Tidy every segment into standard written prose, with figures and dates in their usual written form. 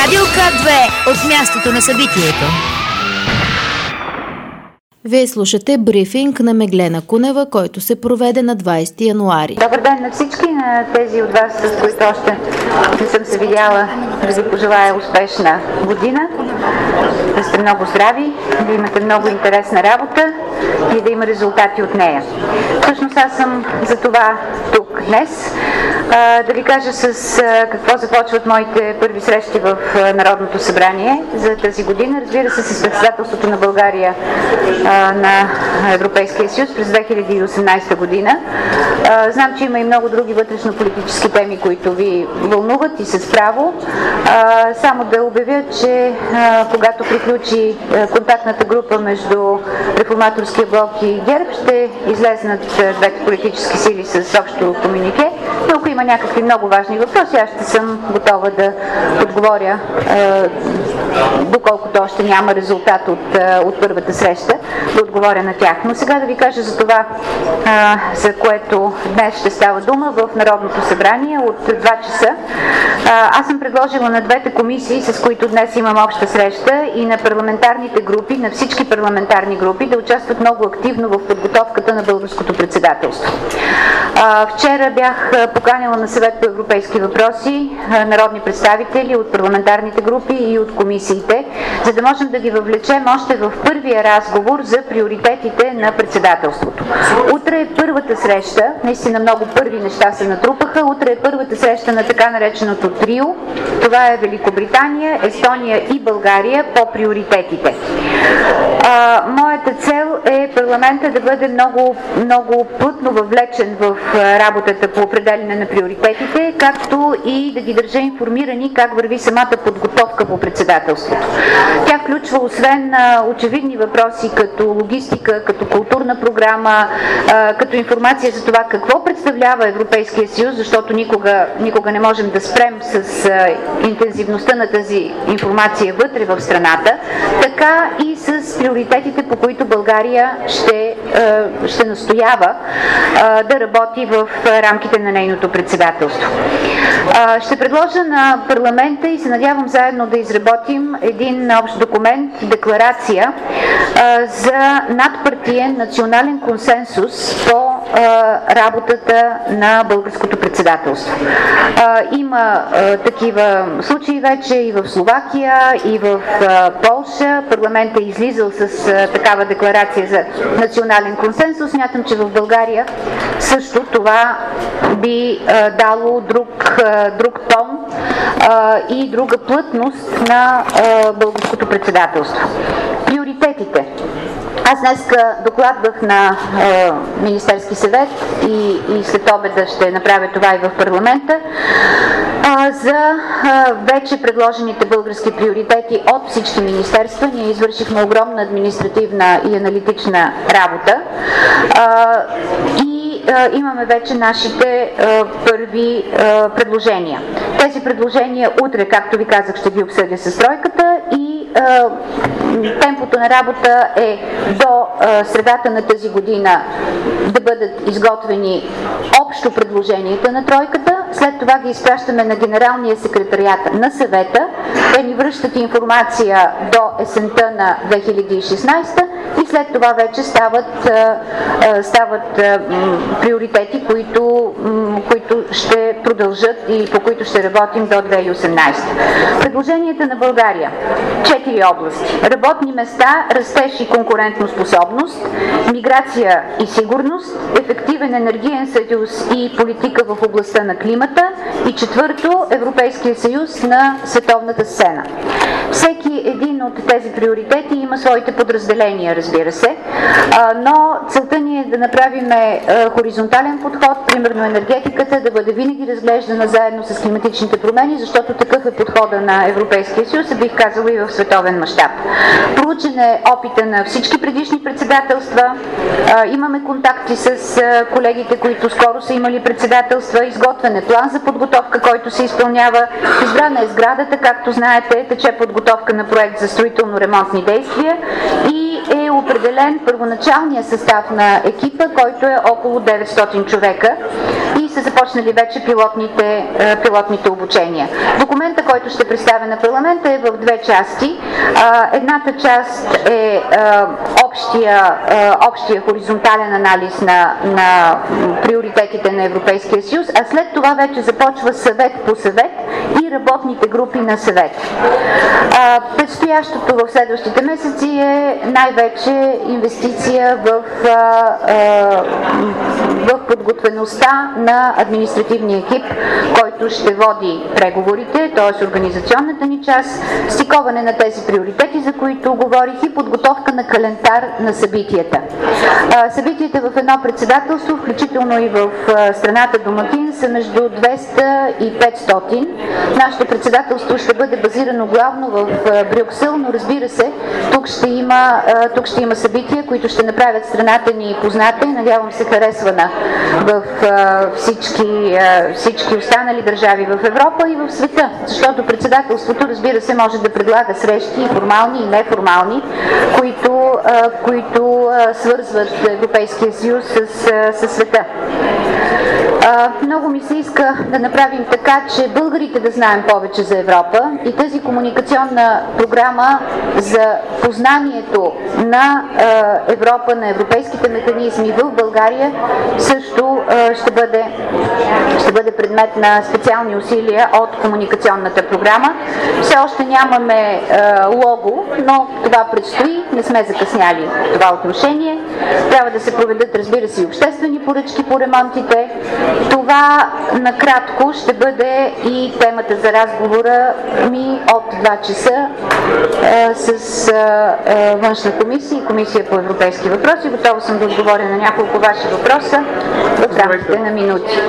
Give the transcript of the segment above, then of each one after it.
Радио К2 от мястото на събитието. Вие слушате брифинг на Меглена Кунева, който се проведе на 20 януари. Добър ден на всички, на тези от вас, с които още не съм се видяла, да ви пожелая успешна година, да сте много здрави, да имате много интересна работа и да има резултати от нея. Всъщност аз съм за това тук днес, да ви кажа с какво започват моите първи срещи в Народното събрание за тази година. Разбира се, с председателството на България на Европейския съюз през 2018 година. Знам, че има и много други вътрешно-политически теми, които ви вълнуват и с право. Само да обявя, че когато приключи контактната група между Реформаторския блок и ГЕРБ, ще излезнат двете политически сили с общо комюнике. Но ако има някакви много важни въпроси, аз ще съм готова да отговоря, доколкото още няма резултат от първата среща, да отговоря на тях. Но сега да ви кажа за това, за което днес ще става дума в Народното събрание от 2 часа. Аз съм предложила на двете комисии, с които днес имам обща среща, и на парламентарните групи, на всички парламентарни групи, да участват много активно в подготовката на българското председателство. Вчера бях поканила на Съвет по европейски въпроси народни представители от парламентарните групи и от комисиите, за да можем да ги въвлечем още в първия разговор за приоритетите на председателството. Утре е първата среща, наистина много първи неща се натрупаха, утре е първата среща на така нареченото трио. Това е Великобритания, Естония и България по приоритетите. Моята цел е парламента да бъде много плътно въвлечен в работата по определяне на приоритетите, както и да ги държа информирани как върви самата подготовка по председателството. Тя включва освен очевидни въпроси като логистика, като културна програма, като информация за това какво представлява Европейския съюз, защото никога не можем да спрем с интензивността на тази информация вътре в страната, така и с приоритетите, по които България ще настоява да работи в рамките на нейното председателство. Ще предложа на парламента и се надявам заедно да изработим един общ документ, декларация за надпартиен национален консенсус по работата на българското председателство. Има такива случаи вече и в Словакия, и в Полша. Парламентът е излизал с такава декларация за национален консенсус. Смятам, че в България също това би дало друг тон и друга плътност на българското председателство. Приоритетите. Аз днес докладвах на Министерски съвет и след обеда ще направя това и в парламента за вече предложените български приоритети от всички министерства. Ние извършихме огромна административна и аналитична работа и имаме вече нашите първи предложения. Тези предложения утре, както ви казах, ще ги обсъдя с тройката и темпото на работа е до средата на тази година да бъдат изготвени общо предложенията на тройката. След това ги изпращаме на Генералния секретариат на съвета. Те ни връщат информация до есента на 2016 и след това вече стават приоритети, които ще продължат и по които ще работим до 2018. Предложенията на България. 4 области. Работни места, растеж и конкурентоспособност, миграция и сигурност, ефективен енергиен съюз и политика в областта на климата и 4. Европейския съюз на световната сцена. Всеки един от тези приоритети има своите подразделения, разбира се, но целта ни е да направим хоризонтален подход, примерно енергетиката да бъде винаги разглеждана заедно с климатичните промени, защото такъв е подхода на Европейския съюз, бих казала и в световен мащаб. Проучен е опита на всички предишни председателства, имаме контакти с колегите, които скоро са имали председателства, изготвен е план за подготовка, който се изпълнява, избрана е сградата, както знаете, тече подготовка на проект за строително-ремонтни действия и е определен първоначалния състав на екипа, който е около 900 човека и са започнали вече пилотните обучения. Документа, който ще представя на парламента, е в две части. Едната част е общия хоризонтален анализ на приоритетите на Европейския съюз, а след това вече започва съвет по съвет и работните групи на съвет. Предстоящото в следващите месеци е най-вече инвестиция в подготвеността на административния екип, който ще води преговорите, т.е. организационната ни част, стиковане на тези приоритети, за които говорих, и подготовка на календар на събитията. Събитията в едно председателство, включително и в страната домакин, са между 200 и 500. Нашето председателство ще бъде базирано главно в Брюксел, но разбира се, тук ще има събития, които ще направят страната ни позната и надявам се харесвана в всички останали държави в Европа и в света, защото председателството, разбира се, може да предлага срещи, и формални и неформални, които свързват Европейския съюз с света. Много ми се иска да направим така, че българите да знаем повече за Европа и тази комуникационна програма за познанието на Европа, на европейските механизми в България също ще бъде предмет на специални усилия от комуникационната програма. Все още нямаме лого, но това предстои, не сме закъсняли в това отношение. Трябва да се проведат, разбира се, и обществени поръчки по ремонтите. Това накратко ще бъде и темата за разговора ми от 2 часа с външна комисия и комисия по европейски въпроси. Готова съм да отговоря на няколко ваши въпроса в рамките на минути.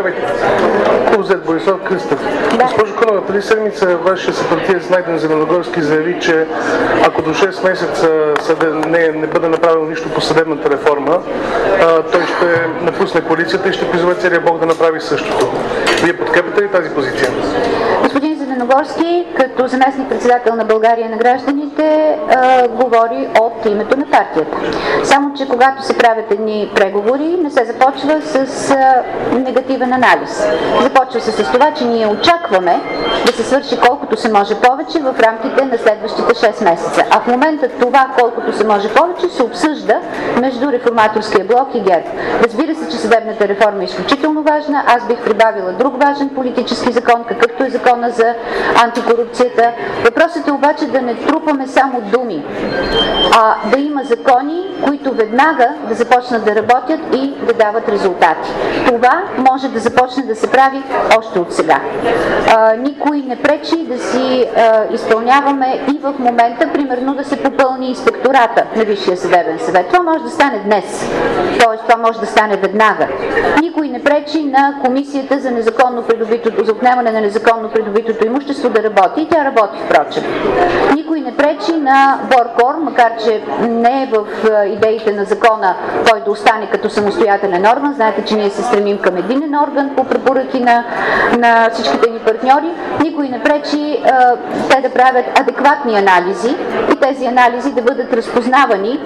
Козет Борислав Кръстев. Госпожо Кунева, преди седмица вашия съпартиец Найден Зеленогорски заяви, че ако до 6 месеца не бъде направил нищо по съдебната реформа, той ще напусне коалицията и ще призове целия Бог да направи същото. Вие подкрепяте ли тази позиция? Господин Зеленогорски, като заместник-председател на България на гражданите, говори от името на партията. Само че когато се правят едни преговори, не се започва с негативен анализ. Започва се с това, че ние очакваме да се свърши колкото се може повече в рамките на следващите 6 месеца. А в момента това, колкото се може повече, се обсъжда между Реформаторския блок и ГЕРБ. Разбира се, че съдебната реформа е изключително важна. Аз бих прибавила друг важен политически закон, какъвто е закона за антикорупцията. Въпросът е обаче да не трупаме само думи, а да има закони, които веднага да започнат да работят и да дават резултати. Това може да започне да се прави още от сега. Никой не пречи да си изпълняваме и в момента, примерно, да се попълни инспектората на Висшия съдебен съвет. Това може да стане днес, т.е. това може да стане веднага. Никой не пречи на комисията за отнемане на незаконно придобитото имущество да работи, и тя работи, впрочем. Никой не пречи на БОРКОР, макар че не е в идеите на закона той да остане като самостоятелен орган. Знаете, че ние се стремим към единен орган по препоръки на всичките ни партньори. Никой не пречи те да правят адекватни анализи и тези анализи да бъдат разпознавани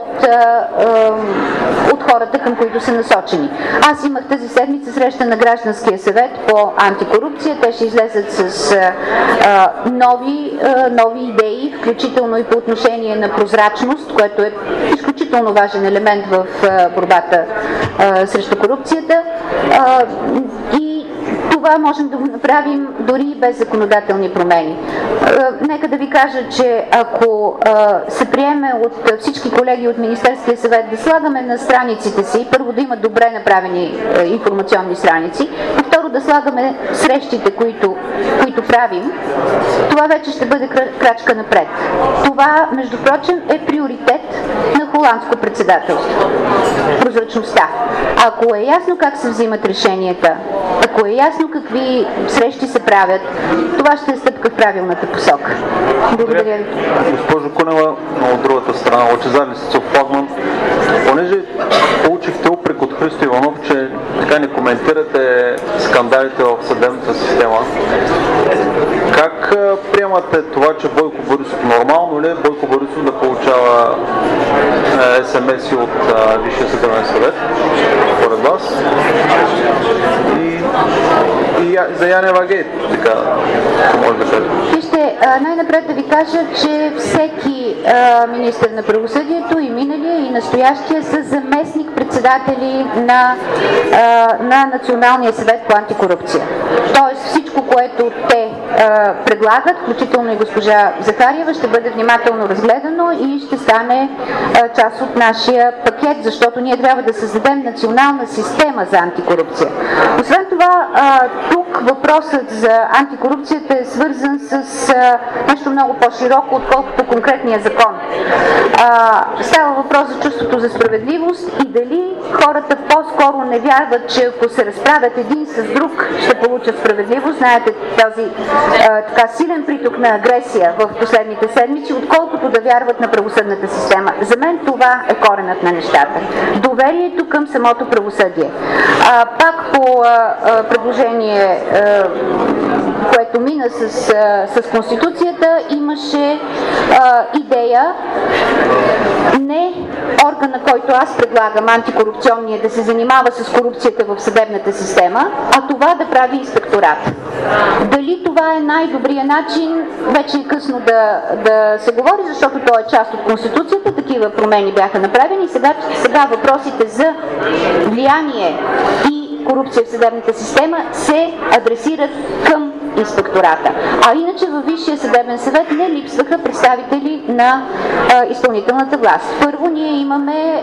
от хората, към които са насочени. Аз имах тази седмица среща на Гражданския съвет по антикорупция. Те ще излезат с нови идеи, включително и по отношение на прозрачност, което е изключително важен елемент в борбата срещу корупцията. И това можем да го направим дори и без законодателни промени. Нека да ви кажа, че ако се приеме от всички колеги от Министерския съвет да слагаме на страниците си, първо да има добре направени информационни страници, и второ да слагаме срещите, които правим, това вече ще бъде крачка напред. Това, между прочим, е приоритет на холандско председателство. Прозрачността. Ако е ясно как се взимат решенията, ако е ясно какви срещи се правят, това ще е стъпка в правилната посока. Благодаря ви. Госпожо Кунева, но от другата страна, Лъчезар Лисицов Флагман, понеже получихте упрек от Христо Иванов, че така не коментирате скандалите в съдебната система, Как приемате това, че Бойко Борисов, нормално ли е Бойко Борисов да получава СМС-и от Висшия съдебен съвет, според вас? И за Янева Гейт, така, може да кажа. Вижте, най-напред да ви кажа, че всеки министър на правосъдието, и миналия, и настоящия, са заместник-председатели на Националния съвет по антикорупция. Тоест всичко, което те предлагат, включително и госпожа Захариева, ще бъде внимателно разгледано и ще стане част от нашия пакет, защото ние трябва да създадем национална система за антикорупция. Освен това, тук въпросът за антикорупцията е свързан с нещо много по-широко, отколкото конкретния закон. Става въпрос за чувството за справедливост и дали хората по-скоро не вярват, че ако се разправят един с друг, ще получат справедливост. Знаете, този така силен приток на агресия в последните седмици, отколкото да вярват на правосъдната система. За мен това е коренът на нещата. Доверието към самото правосъдие. Пак по предложение, което мина с Конституцията, имаше идея не органа, който аз предлагам, антикорупционния, да се занимава с корупцията в съдебната система, а това да прави инспекторат. Дали това е най-добрият начин, вече е късно да се говори, защото то е част от Конституцията, такива промени бяха направени. Сега въпросите за влияние и корупция в съдебната система се адресират към инспектората. А иначе във Висшия съдебен съвет не липсваха представители на изпълнителната власт. Първо, ние имаме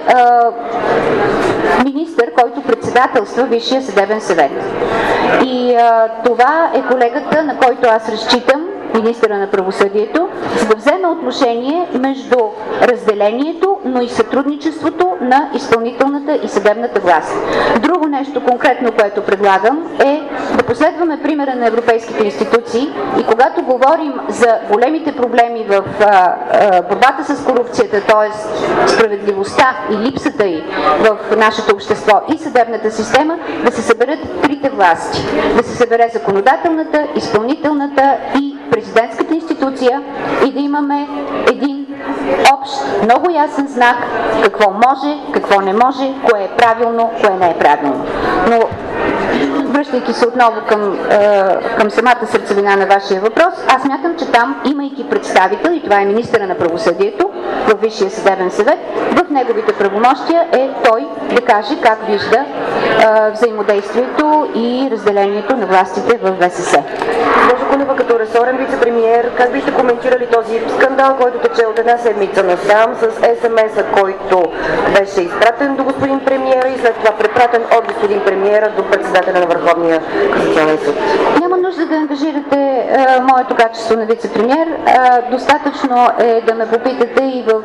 министър, който председателства Висшия съдебен съвет. И това е колегата, на който аз разчитам, министъра на правосъдието, за да вземе отношение между разделението, но и сътрудничеството на изпълнителната и съдебната власт. Друго нещо конкретно, което предлагам, е да последваме примера на европейските институции и когато говорим за големите проблеми в борбата с корупцията, т.е. справедливостта и липсата й в нашето общество и съдебната система, да се съберат трите власти. Да се събере законодателната, изпълнителната и президентската институция и да имаме един общ, много ясен знак какво може, какво не може, кое е правилно, кое не е правилно. Но връщайки се отново към самата сърцевина на вашия въпрос, аз мятам, че там, имайки представител, и това е министъра на правосъдието във Висшия съдебен съвет, в неговите правомощия е той да каже как вижда взаимодействието и разделението на властите в ВСС. Госпожо Кунева, като ресорен вице-премиер, как бихте коментирали този скандал, който тече от една седмица насам, с СМС-а, който беше изпратен до господин премиера и след това препратен от господин премиера до председателя на Върховния касационен съд? Няма нужда да ангажирате моето качество на вице-премиер. Достатъчно е да ме попитате и в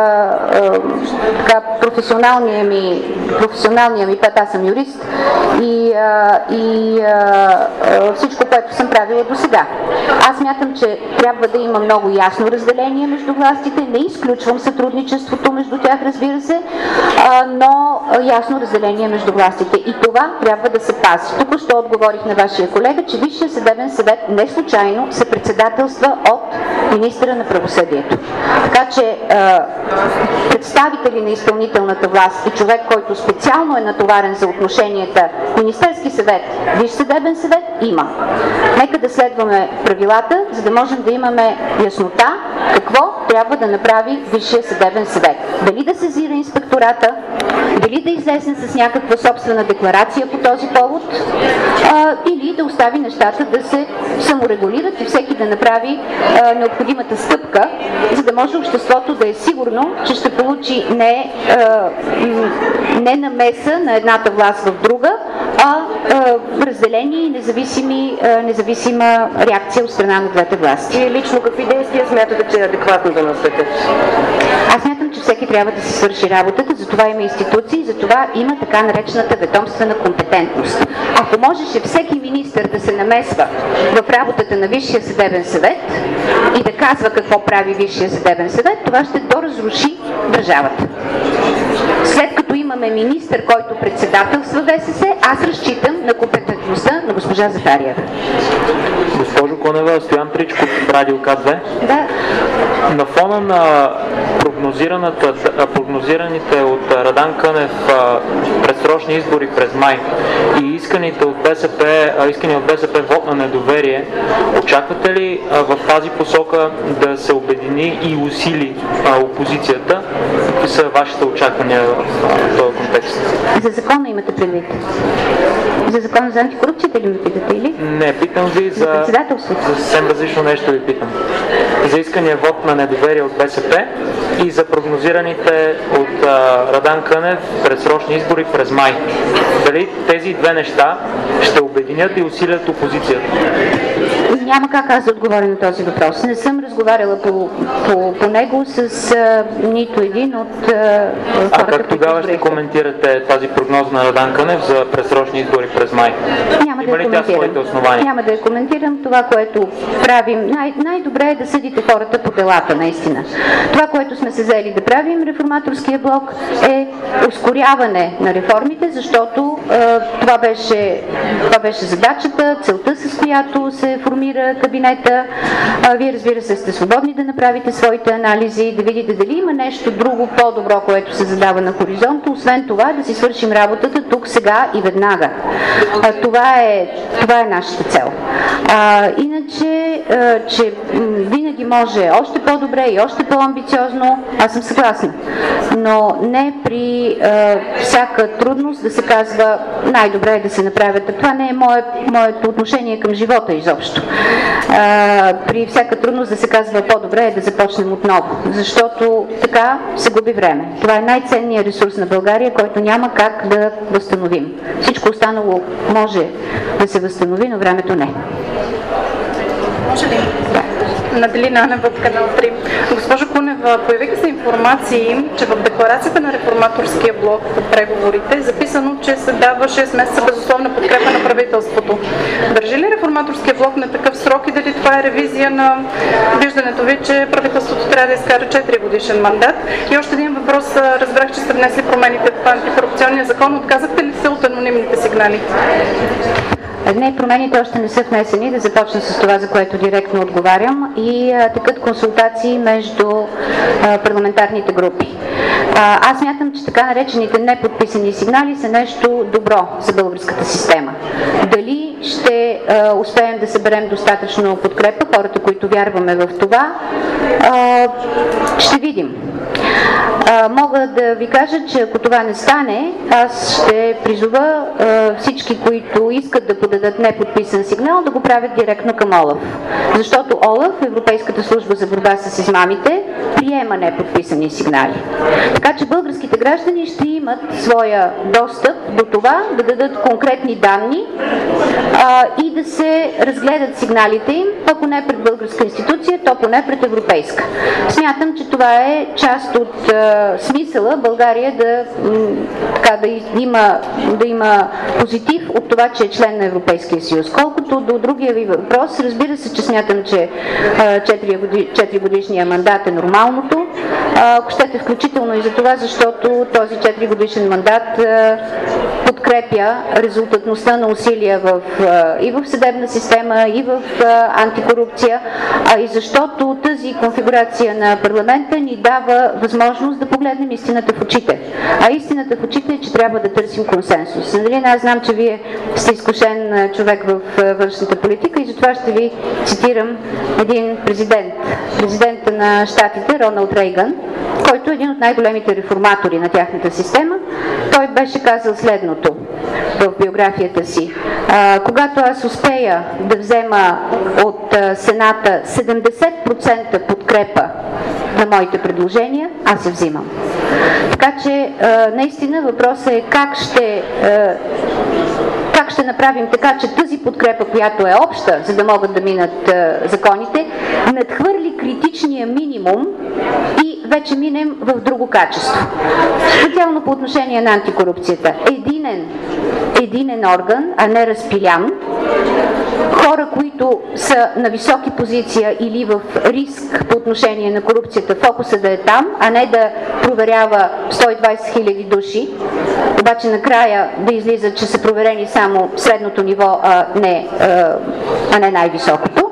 професионалния ми път. Аз съм юрист и всичко, което съм правила до сега. Аз мятам, че трябва да има много ясно разделение между властите. Не изключвам сътрудничеството между тях, разбира се, но ясно разделение между властите. И това трябва да се пази. Тук ще отговорих на вашия колега, че Висшия съдебен съвет не случайно се председателства от министъра на правосъдието. Така че представители на изпълнителната власт и човек, който специално е натоварен за отношенията Министерски съвет, Висш съдебен съвет, има. Нека да следваме правилата, за да можем да имаме яснота какво трябва да направи Висшия съдебен съвет. Дали да сезира инспектората, дали да излезе с някаква собствена декларация по този повод, или да остави нещата да се саморегулират и всеки да направи необходимата стъпка, за да може обществото да е сигурно, че ще получи не намеса на едната власт в друга, а разделение и независима реакция от страна на двете власти. И лично какви действия смятате, че е адекватно да настъпят? Аз смятам, че всеки трябва да си свърши работата, затова има институции, затова има така наречената ведомствена компетентност. Ако можеше всеки министър да се намесва в работата на Висшия съдебен съвет и да казва какво прави Висшия съдебен съвет, това ще доразруши държавата. След като има имаме министър, който председателства ВСС, аз разчитам на компетентността на госпожа Захариева. Госпожо Кунева, Стоян Тричков, Радио К2. Да. На фона на прогнозираните от Радан Кънев предсрочни избори през май и искания от БСП вод на недоверие, очаквате ли в тази посока да се обедини и усили опозицията? Какви са вашите очаквания в този контекст? За закона имате предвид? За закона за антикорупцията ли ме питате, или? Не, питам ви за председателството. За съвсем различно нещо ви питам. За искания вод на недоверие от БСП и за прогнозираните от Радан Кънев предсрочни избори през май. Дали тези две неща ще обединят и усилят опозицията? Няма как аз да отговоря на този въпрос. Не съм разговаряла по него с нито един от хората. А как тогава ще коментирате тази прогноза на Радан Кънев за предсрочни избори през май? Няма да я коментирам. Няма да я коментирам. Това, което правим, най-добре е да съдите хората по делата, наистина. Това, което сме се взели да правим, реформаторския блок, е ускоряване на реформите, защото това беше задачата, целта, с която се формира кабинета. Вие, разбира се, сте свободни да направите своите анализи, да видите дали има нещо друго по-добро, което се задава на хоризонта, освен това да си свършим работата тук, сега и веднага. Това е нашата цел. Иначе, че винаги може още по-добре и още по-амбициозно, аз съм съгласна. Но не при всяка трудност да се казва най-добре е да се направят. Това не е моето отношение към живота изобщо. При всяка трудност да се казва по-добре е да започнем отново. Защото така се губи време. Това е най-ценният ресурс на България, който няма как да възстановим. Всичко останало може да се възстанови, но времето не. Може ли? Да. Наделина Анева от канал 3. Госпожо Кунева, появиха се информации, че в декларацията на реформаторския блок в преговорите е записано, че се дава 6 месеца безусловна подкрепа на правителството. Държи ли реформаторския блок на такъв срок и дали това е ревизия на виждането ви, че правителството трябва да изкара 4 годишен мандат? И още един въпрос. Разбрах, че сте внесли промените в антикорупционния закон. Отказахте ли се от анонимните сигнали? Не, промените още не са внесени, да започна с това, за което директно отговарям, и текат консултации между парламентарните групи. Аз смятам, че така наречените неподписани сигнали са нещо добро за българската система. Дали ще успеем да съберем достатъчно подкрепа, хората, които вярваме в това, ще видим. Мога да ви кажа, че ако това не стане, аз ще призова всички, които искат да подадат неподписан сигнал, да го правят директно към ОЛАФ. Защото ОЛАФ, Европейската служба за борба с измамите, приема неподписани сигнали. Така че българските граждани ще имат своя достъп до това да дадат конкретни данни и да се разгледат сигналите им, ако не пред българска институция, то поне пред европейска. Смятам, че това е част от смисъла България да има позитив от това, че е член на Европейския съюз. Колкото до другия ви въпрос, разбира се, че смятам, че 4 годишния мандат е нормалното. Ако щете, включително и за това, защото този 4 годишен мандат подкрепя резултатността на усилия и в съдебна система, и в антикорупция, и защото тази конфигурация на парламента ни дава възможност да погледнем истината в очите. А истината в очите е, че трябва да търсим консенсус. Аз знам, че вие сте изкушен човек в външната политика и затова ще ви цитирам един президента на щатите, Роналд Рейган, който е един от най-големите реформатори на тяхната система. Той беше казал следното в биографията си. Когато аз успея да взема от Сената 70% подкрепа на моите предложения, аз се взимам. Така че наистина въпросът е как ще направим така, че тази подкрепа, която е обща, за да могат да минат законите, надхвърли критичния минимум и вече минем в друго качество. Специално по отношение на антикорупцията. Единен орган, а не разпилян, хора, които са на високи позиция или в риск по отношение на корупцията, фокуса да е там, а не да проверява 120 000 души, обаче накрая да излиза, че са проверени само средното ниво, а не най-високото.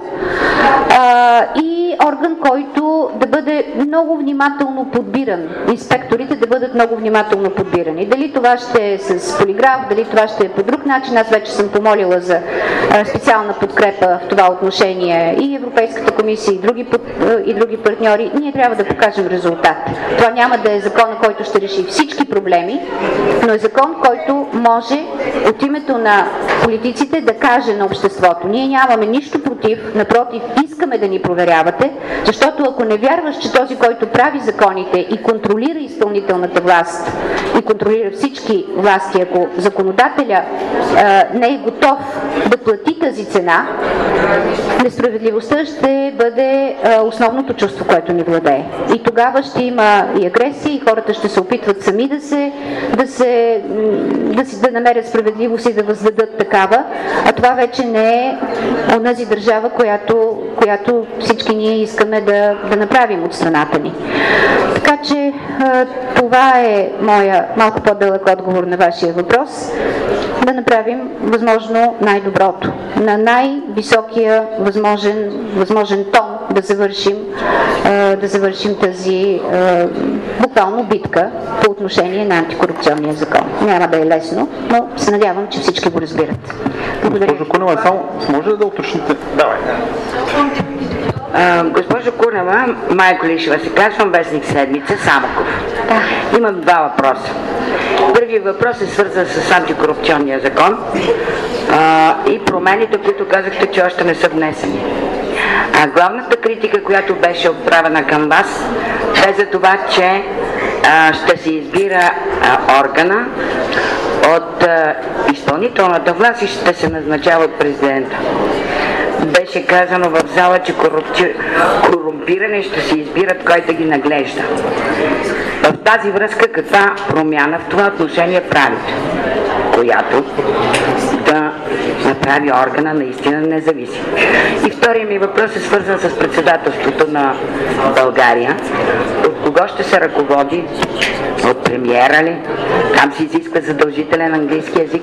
И орган, който да бъде много внимателно подбиран. Инспекторите да бъдат много внимателно подбирани. Дали това ще е с полиграф, дали това ще е по друг начин. Аз вече съм помолила за специална подкрепа в това отношение и Европейската комисия, и други партньори. Ние трябва да покажем резултат. Това няма да е закон, който ще реши всички проблеми, но е закон, който може от името на политиците да каже на обществото: ние нямаме нищо против, напротив, искаме да ни проверявате, защото ако не вярваш, че този, който прави законите и контролира изпълнителната власт и контролира всички власти, ако законодателя не е готов да плати тази цена, несправедливостта ще бъде основното чувство, което ни владее. И тогава ще има и агресия, и хората ще се опитват сами да намерят справедливост и да въздадат такава, а това вече не е онази държава, която всички ние искаме да направим от страната ни. Така че това е моя малко по-дълъг отговор на вашия въпрос. Да направим възможно най-доброто. На най-високия възможен тон да завършим тази буквално битка по отношение на антикорупционния закон. Няма да е лесно, но се надявам, че всички го разбират. Благодаря. Госпожо Кунева, само може ли да уточните? Давай. Госпожо Кунева, Майко Лишева се казвам, вестник Седмица, Самоков. Имам два въпроса. Първият въпрос е свързан с антикорупционния закон и промените, които казахте, че още не са внесени. Главната критика, която беше отправена към вас, бе за това, че ще се избира органа от изпълнителната власт и ще се назначава от президента. Беше казано в зала, че корумпиране ще се избират кой да ги наглежда. В тази връзка каква промяна в това отношение правите, която да направи органа наистина независим? И вторият ми въпрос е свързан с председателството на България. От кого ще се ръководи? От премиера ли? Там се изисква задължителен английски език.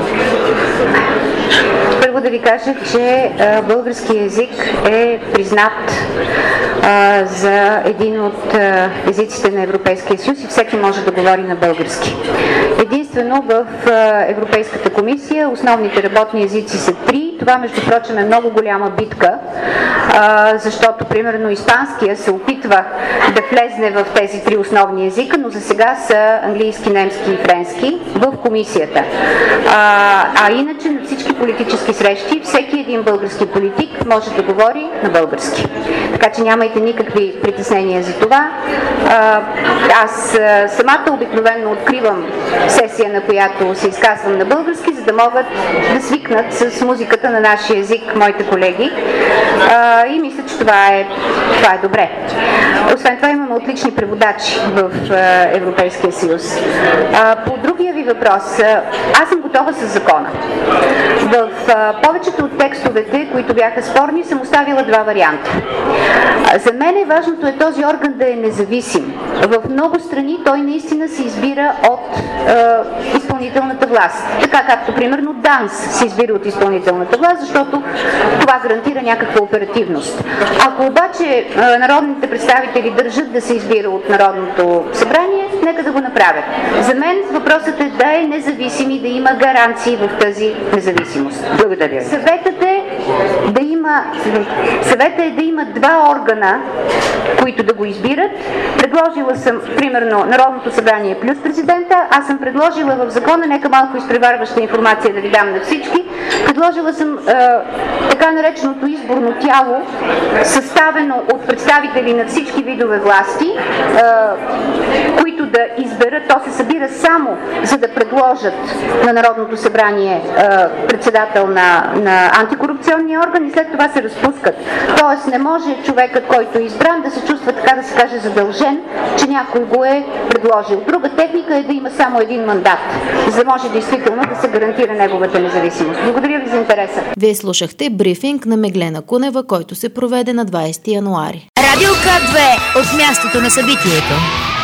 Първо да ви кажа, че български език е признат за един от езиците на Европейския съюз и всеки може да говори на български. Единствено в Европейската комисия основните работни езици са 3. Това, между прочим, е много голяма битка, защото, примерно, испанския се опитва да влезне в тези 3 основни езика, но за сега са английски, немски и френски в комисията. Иначе на всички политически срещи всеки един български политик може да говори на български. Така че нямайте никакви притеснения за това. Аз самата обикновено откривам сесия, на която се изказвам на български, за да могат да свикнат с музиката на нашия език моите колеги. И мисля, че това е добре. Освен това имаме отлични преводачи в Европейския съюз. По другия ви въпрос, аз съм готова с закона. В повечето от текстовете, които бяха спорни, съм оставила 2 варианта. За мен важното е този орган да е независим. В много страни той наистина се избира от изпълнителната власт. Така както, примерно, ДАНС се избира от изпълнителната власт, защото това гарантира някаква оперативност. Ако обаче народните представители държат да се избира от Народното събрание, нека да го направят. За мен въпросът е да е независим и да има гаранции в тази независимост. Благодаря. Съветът е да има 2 органа, които да го избират. Предложила съм, примерно, Народното събрание плюс президента. Аз съм предложила в закона, нека малко изпреварваща информация да ви дам на всички, предложила съм така нареченото изборно тяло, съставено от представители на всички видове власти, които да изберат. То се събира само за да предложат на Народното събрание председател на антикорупционния орган и след това се разпускат. Тоест не може човекът, който е избран, да се чувства, така да се каже, задължен, че някой го е предложил. Друга техника е да има само един мандат, за да може действително да се гарантира неговата независимост. Благодаря ви за интереса. Вие слушахте брифинг на Меглена Кунева, който се проведе на 20 януари. Радио К2 от мястото на събитието.